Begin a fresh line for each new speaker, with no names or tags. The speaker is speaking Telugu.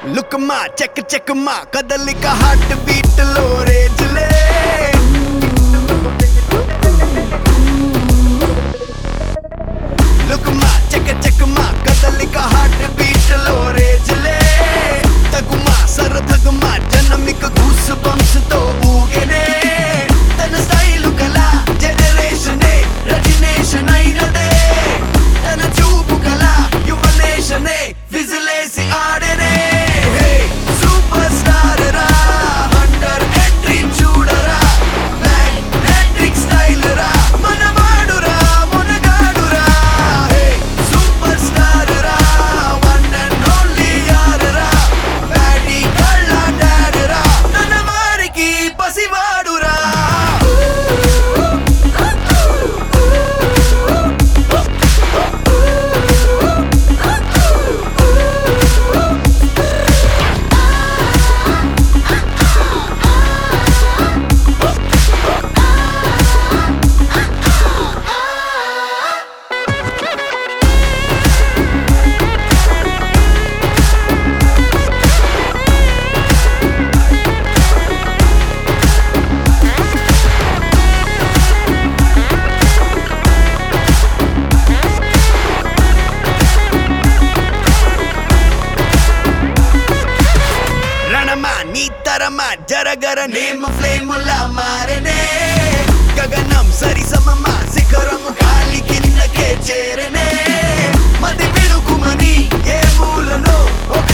లుక్ మా చెక్ మా కదలిక హార్ట్ బీట్ లో రేజ్లే లుక్ మా చెక్ మా కదలిక హార్ట్ బీట్ లో రేజ్లే తగుమా సరదగుమా జనమిక గూస్ బంప్స్ తో ఊగెనే తన స్టైలు కలా జనరేషనే రజినేషన్ అయినదే తన చూపు కలా యువనేషనే విజిలేసి ఆడెనే సూపర్ స్టార్ రా అండర్ ఎంట్రీ చూడరా మ్యాగ్నెటిక్ స్టైల్ రా మనవాడురా మునగాడురా సూపర్ స్టార్ రా వన్ అండ్ ఓన్లీ యార్ రా బ్యాడీ కళ్ళ డాడ్ రా తన వారికి పసివాడురా రణమా నీ తరమా జరగర నేమ ఫ్లేములా మారనే గగనం సరి సమమా శిఖరము గాలి కిందకే చేరనే మది పిలుకుమని ఏ మూలలో ఒక